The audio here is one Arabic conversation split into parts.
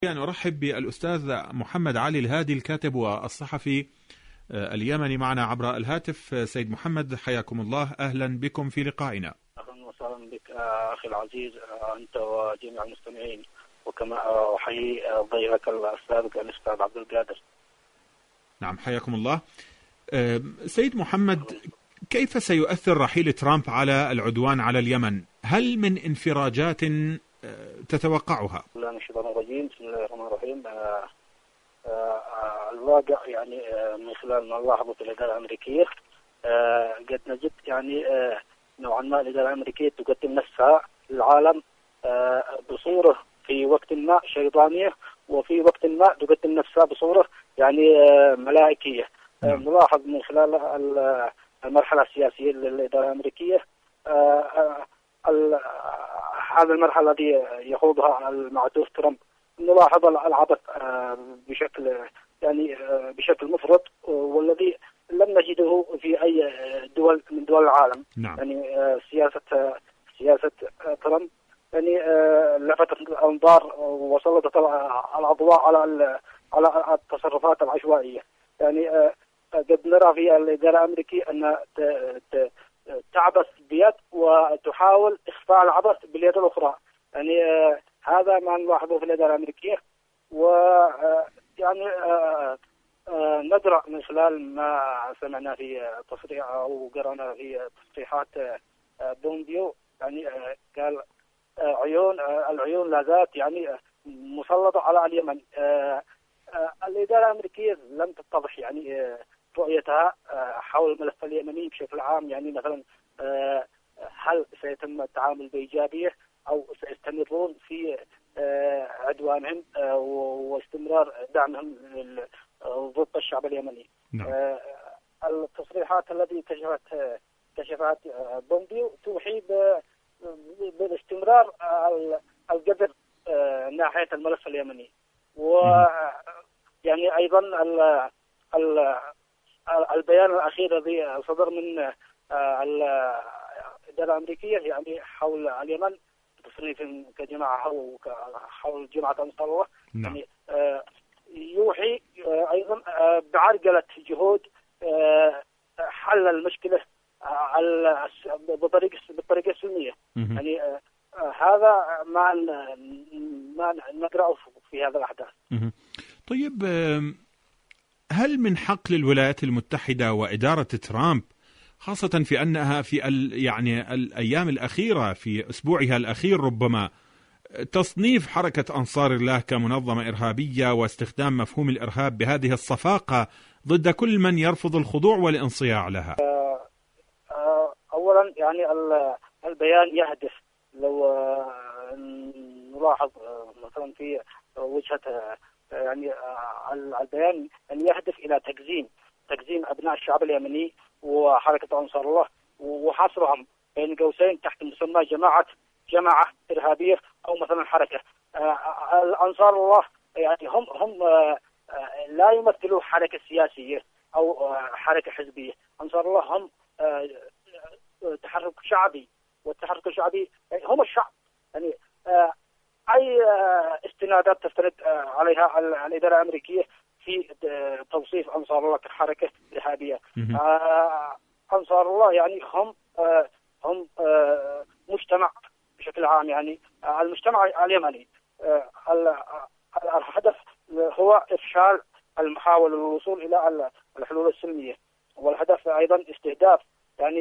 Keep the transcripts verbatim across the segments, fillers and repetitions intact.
أن أرحب بالأستاذ محمد علي الهادي الكاتب والصحفي اليمني معنا عبر الهاتف. سيد محمد حياكم الله، أهلا بكم في لقائنا. أهلا وسهلا بك أخي العزيز أنت وجميع المستمعين، وكما أحيي ضيفك السابق الأستاذ عبد القادر. نعم حياكم الله. سيد محمد، كيف سيؤثر رحيل ترامب على العدوان على اليمن؟ هل من انفراجات تتوقعها؟ لا الشيطان الرجيم، بسم الله الرحمن الرحيم. آه آه الواقع يعني آه من خلال ما نلاحظه في الإدارة الأمريكية آه قد نجد يعني آه نوعا ما الإدارة الأمريكية تقدم نفسها للعالم آه بصورة في وقت ما شيطانية، وفي وقت ما تقدم نفسها بصورة يعني آه ملائكية. آه نلاحظ من خلال المرحلة السياسية للإدارة الأمريكية آه آه هذا المرحلة التي يخوضها المعتوه ترامب، نلاحظ العبث بشكل يعني بشكل مفرط، والذي لم نجده في أي دول من دول العالم. نعم. يعني سياسة سياسة ترامب يعني لفتت الأنظار وسلطت الأضواء على على التصرفات العشوائية. يعني قد نرى في الإدارة الأمريكية أن تعبث بيد وتحاول إخفاء العبث باليد الأخرى. يعني آه هذا ما نلاحظه في الإدارة الأمريكية، ويعني آه آه ندرى من خلال ما سمعنا في تصريح أو قرأنا في تصريحات آه بومبيو. يعني آه قال آه عيون آه العيون لا زالت يعني آه مسلطة على اليمن. آه آه الإدارة الأمريكية لم تتضح يعني آه رؤيتها حول الملف اليمني بشكل عام. يعني مثلا هل سيتم التعامل بإيجابية أو سيستمرون في عدوانهم واستمرار دعمهم ضد الشعب اليمني؟ نعم. التصريحات التي كشفت كشفت بومبيو توحي باستمرار القدر ناحية الملف اليمني. ويعني أيضا ال ال البيان الأخير الذي صدر من الإدارة الأمريكية يعني حول اليمن تصريف كجماعة حول جماعة أنصار الله، نعم. يعني يوحي أيضا بعرقلة جهود حل المشكلة بطريقة بالطريقة السلمية. يعني هذا ما ما نقرأه في هذا الأحداث. طيب، هل من حق للولايات المتحدة وإدارة ترامب، خاصة في أنها في يعني الأيام الأخيرة في أسبوعها الأخير ربما، تصنيف حركة أنصار الله كمنظمة إرهابية واستخدام مفهوم الإرهاب بهذه الصفاقة ضد كل من يرفض الخضوع والانصياع لها؟ أولا يعني البيان يهدف، لو نلاحظ مثلا في وجهة يعني البيان أن يهدف إلى تقزيم تقزيم أبناء الشعب اليمني وحركة أنصار الله وحصرهم بين قوسين تحت مسمى جماعة جماعة إرهابية أو مثلا حركة. أنصار الله يعني هم هم لا يمثلوا حركة سياسية أو حركة حزبية. أنصار الله هم تحرك شعبي، والتحرك الشعبي هم الشعب. يعني أي استنادات تستند عليها الإدارة الأمريكية في توصيف أنصار الله كحركة إرهابية؟ أنصار الله يعني هم هم مجتمع بشكل عام، يعني المجتمع اليمني. الهدف هو إفشال المحاولة للوصول إلى الحلول السلمية، والهدف أيضا استهداف يعني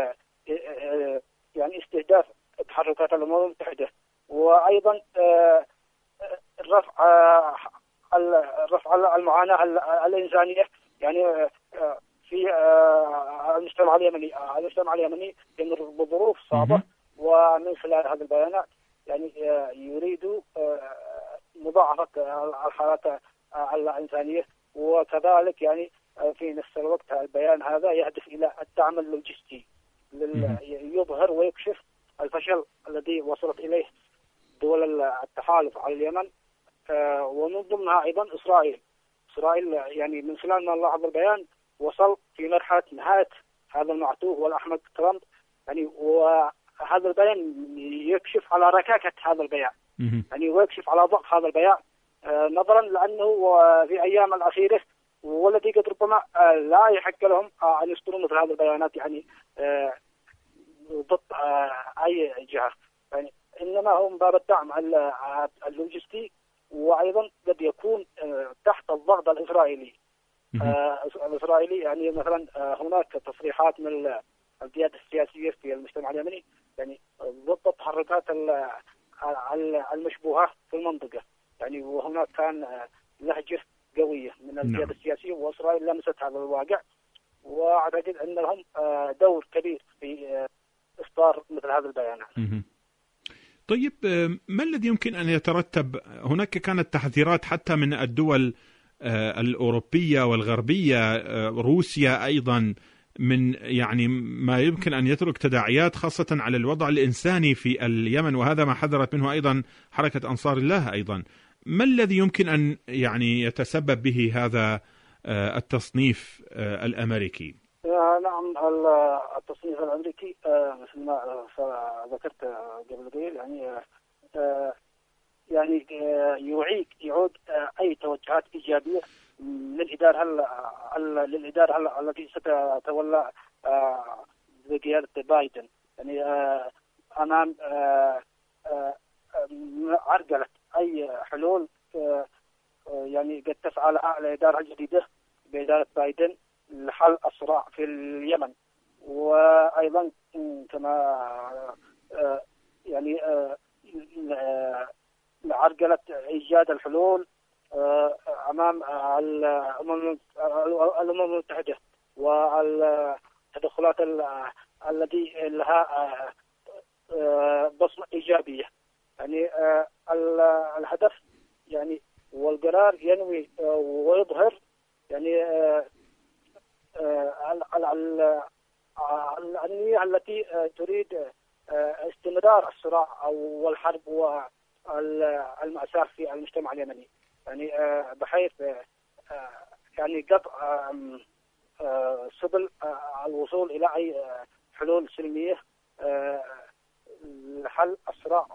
يعني استهداف تحركات الأمم المتحدة، وأيضا رفع رفع المعاناة الإنسانية يعني في المجتمع اليمني. المجتمع اليمني يمر بظروف صعبة، ومن خلال هذه البيانات يعني يريد مضاعفة الحالات الإنسانية. وكذلك يعني في نفس الوقت البيان هذا يهدف إلى الدعم اللوجستي يظهر ويكشف الفشل الذي وصلت إليه دول التحالف على اليمن، ومن ضمنها أيضا إسرائيل. إسرائيل يعني من خلال ما نلاحظ البيان وصل في مرحلة نهاية هذا المعتوه والأحمق ترامب. يعني وهذا البيان يكشف على ركاكة هذا البيان، يعني ويكشف على ضعف هذا البيان. نظرا لأنه في أيام الأخيرة والذي قد ربما لا يحق لهم أن يصدرون مثل هذه البيانات يعني ضد أي جهة، يعني إنما هم باب الدعم اللوجستي، وأيضا قد يكون تحت الضغط الإسرائيلي. الإسرائيلي يعني مثلا هناك تصريحات من القيادة السياسية في المجتمع اليمني يعني ضد التحركات المشبوهة في المنطقة، يعني وهناك كان لهجة قوية من القيادة السياسية، وإسرائيل لمست هذا الواقع، وأعتقد أن لهم دور كبير في إصدار مثل هذه البيانات. طيب ما الذي يمكن أن يترتب؟ هناك كانت تحذيرات حتى من الدول الأوروبية والغربية، روسيا أيضا، من يعني ما يمكن أن يترك تداعيات خاصة على الوضع الإنساني في اليمن، وهذا ما حذرت منه أيضا حركة أنصار الله أيضا. ما الذي يمكن أن يعني يتسبب به هذا التصنيف الأمريكي؟ نعم، التصنيف الأمريكي مثل ما ذكرت قبل قليل يعني يعني يعيد يعود أي توجهات إيجابية للإدارة للإدارة التي ستتولى بقيادة بايدن، يعني أمام عرقلة أي حلول يعني قد تسعى لها الإدارة الجديدة بإدارة بايدن لحل الصراع في اليمن، وأيضا كما يعني لعرقلة إيجاد الحلول أمام الأمم المتحدة والتدخلات التي لها بصمة إيجابية. يعني الهدف يعني والقرار ينوي ويظهر يعني النية التي تريد استمرار الصراع أو الحرب والمأساة في المجتمع اليمني، يعني بحيث يعني قطع سبل الوصول إلى أي حلول سلمية لحل الصراع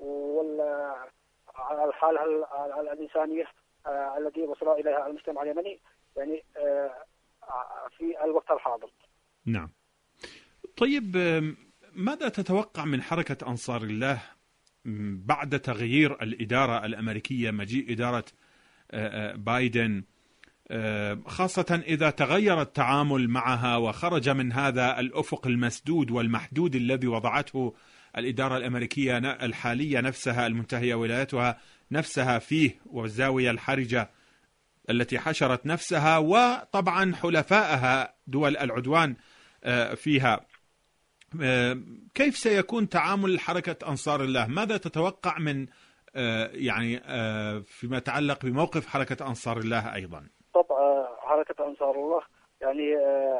والحالة الإنسانية التي وصل إليها المجتمع اليمني يعني في الوقت الحاضر. نعم. طيب ماذا تتوقع من حركة أنصار الله بعد تغيير الإدارة الأمريكية، مجيء إدارة بايدن، خاصة إذا تغير التعامل معها وخرج من هذا الأفق المسدود والمحدود الذي وضعته الإدارة الأمريكية الحالية نفسها المنتهية ولايتها نفسها فيه، والزاوية الحرجة التي حشرت نفسها وطبعا حلفائها دول العدوان فيها؟ كيف سيكون تعامل حركة أنصار الله؟ ماذا تتوقع من يعني فيما يتعلق بموقف حركة أنصار الله أيضا؟ طبعا حركة أنصار الله يعني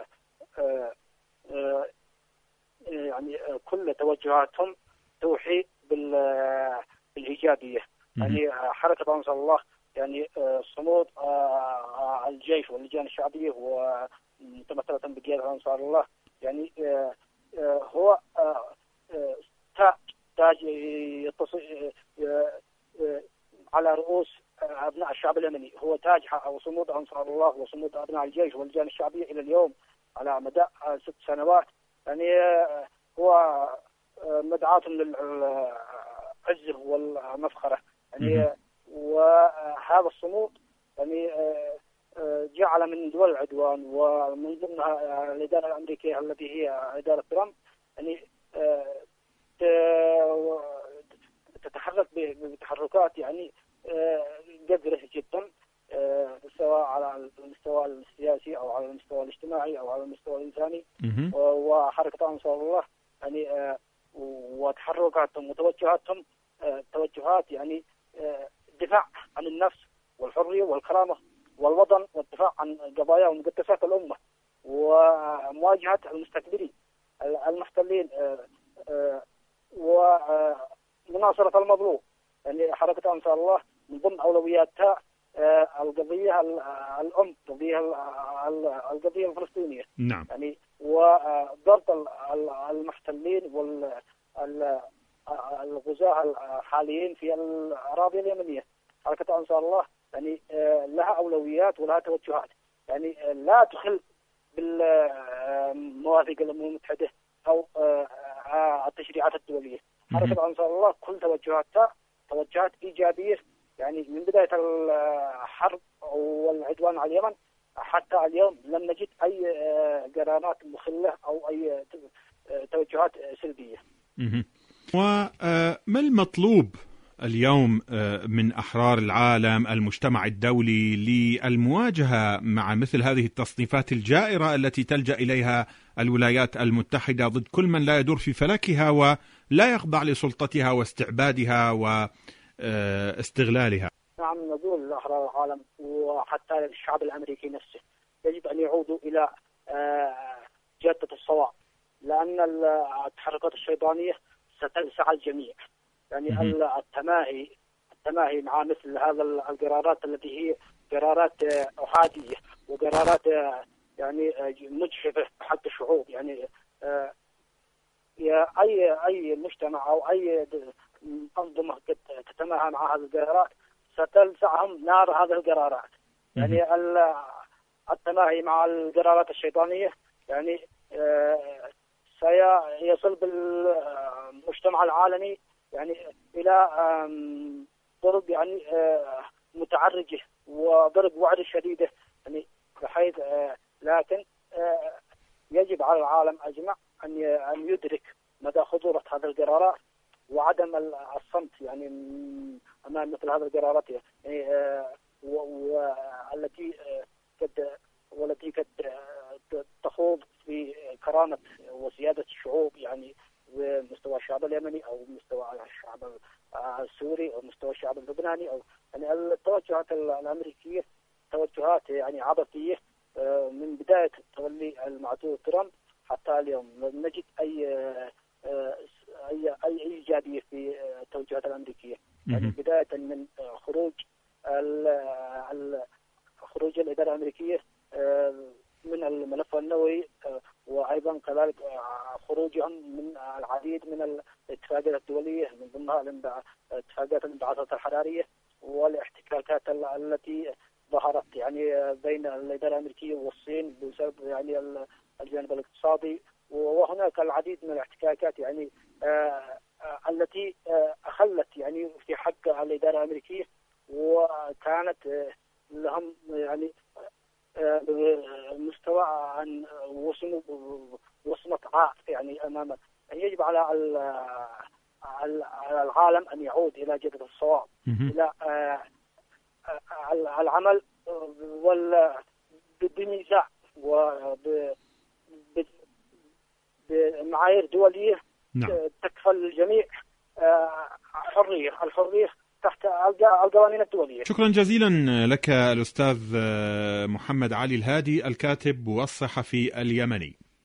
يعني كل توجهاتهم توحي بالإيجابية. يعني حركة أنصار الله يعني صمود الجيش واللجان الشعبية ومتمثلة بقيادة أنصار الله يعني هو تاج تاج يتصل على رؤوس أبناء الشعب اليمني، هو تاج وصمود أنصار الله وصمود أبناء الجيش واللجان الشعبية إلى اليوم على مدى ست سنوات. يعني هو مدعاة للعز والمفخرة، يعني وهذا الصمود يعني جعل من دول العدوان ومن ضمنها الإدارة الأمريكية التي هي إدارة ترامب يعني تتحرك بتحركات يعني قذرة جدا، سواء على المستوى السياسي أو على المستوى الاجتماعي أو على المستوى الإنساني. وحركة أنصار الله يعني وتحركاتهم وتوجهاتهم توجهات يعني دفاع عن النفس والحرية والكرامة والوطن والدفاع عن قضايا ومقدسات الأمة ومواجهة المستكبرين المحتلين ومناصرة المظلوم. يعني حركة أنصار الله من ضمن أولوياتها القضية الأم قضية القضية الفلسطينية. نعم. يعني وضرب المحتلين والغزاة الحاليين في الأراضي اليمنية. حركة أنصار الله يعني لها أولويات ولها توجهات، يعني لا تخل بالمواثيق الأمم المتحدة أو التشريعات الدولية. حركة أنصار الله كل توجهاتها توجهات إيجابية، يعني من بداية الحرب والعدوان على اليمن حتى اليوم لم نجد أي قرارات مخلة أو أي توجهات سلبية. وما المطلوب اليوم من أحرار العالم، المجتمع الدولي، للمواجهة مع مثل هذه التصنيفات الجائرة التي تلجأ إليها الولايات المتحدة ضد كل من لا يدور في فلكها ولا يخضع لسلطتها واستعبادها واستغلالها؟ نعم، نقول لأحرار العالم وحتى الشعب الأمريكي نفسه يجب أن يعودوا إلى جادة الصواب، لأن التحركات الشيطانية ستلسع الجميع. يعني التماهي التماهي مع مثل هذا القرارات التي هي قرارات أحادية وقرارات يعني مجحفة حق الشعوب، يعني أي أي مجتمع أو أي أنظمة تتماهى مع هذه القرارات ستلسعهم نار هذه القرارات. يعني التماهي مع القرارات الشيطانية يعني سيصل بالمجتمع العالمي يعني إلى ضرب يعني متعرجة وضرب وعد شديدة، يعني بحيث لكن يجب على العالم أجمع أن أن يدرك مدى خطورة هذه القرارات وعدم الصمت يعني أمام مثل هذه القرارات، يعني والتي قد والتي قد تخوض في كرامة وسيادة الشعوب، يعني بمستوى الشعب اليمني أو مستوى الشعب السوري أو مستوى الشعب اللبناني، أو يعني التوجهات الأمريكية توجهات يعني عبثية من بداية تولي المعتوه ترامب حتى اليوم. لم نجد أي أي أي إيجابية في التوجهات الأمريكية، يعني بداية من خروج خروج الإدارة الأمريكية من الملف النووي، وأيضا كذلك خروجهم من العديد من الاتفاقات الدولية من ضمنها اتفاقات الانبعاثات الحرارية والاحتكاكات التي ظهرت يعني بين الإدارة الأمريكية والصين بسبب يعني الجانب الاقتصادي، وهناك العديد من الاحتكاكات يعني التي أخلت يعني في حق الإدارة الأمريكية وكانت لهم يعني مستوى عن وصمة وصمة عار يعني أمام. يجب على العالم أن يعود إلى جدة الصواب، إلى العمل بميزان وبمعايير دولية تكفل الجميع حرية الحرية تحت القوانين الدولية. شكرا جزيلا لك الأستاذ محمد علي الهادي، الكاتب والصحفي اليمني.